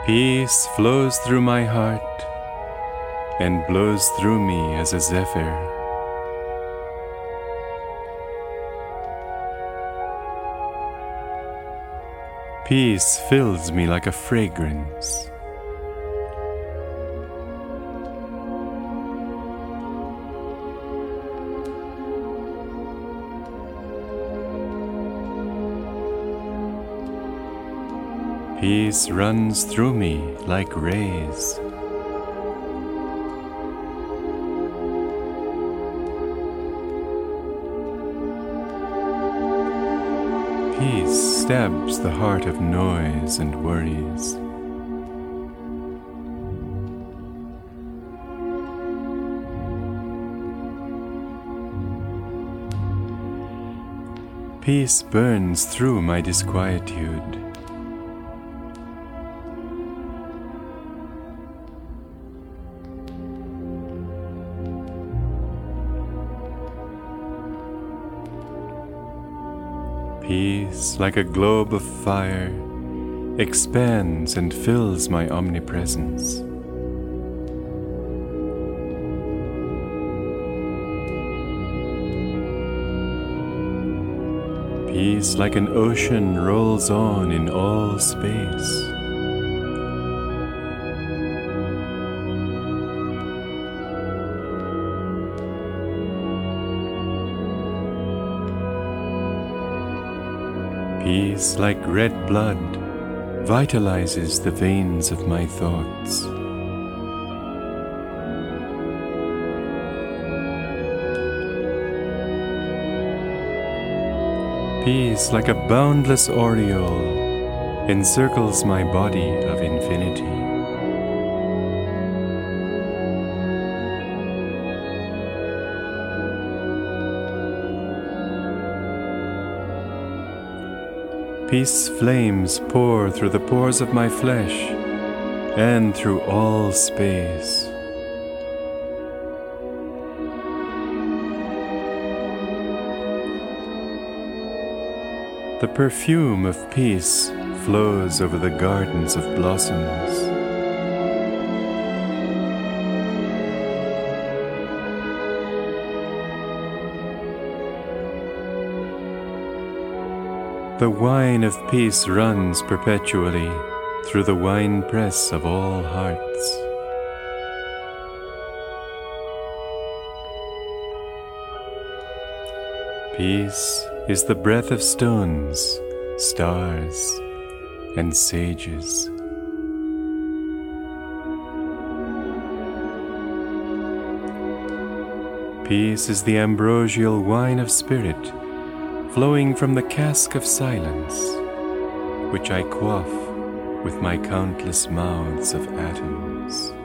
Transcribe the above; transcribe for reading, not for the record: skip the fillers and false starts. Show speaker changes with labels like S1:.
S1: Peace flows through my heart and blows through me as a zephyr. Peace fills me like a fragrance. Peace runs through me like rays. Peace stabs the heart of noise and worries. Peace burns through my disquietude. Peace, like a globe of fire, expands and fills my omnipresence. Peace, like an ocean, rolls on in all space. Peace, like red blood, vitalizes the veins of my thoughts. Peace, like a boundless aureole, encircles my body of infinity. Peace flames pour through the pores of my flesh and through all space. The perfume of peace flows over the gardens of blossoms. The wine of peace runs perpetually through the winepress of all hearts. Peace is the breath of stones, stars, and sages. Peace is the ambrosial wine of spirit, flowing from the cask of silence, which I quaff with my countless mouths of atoms.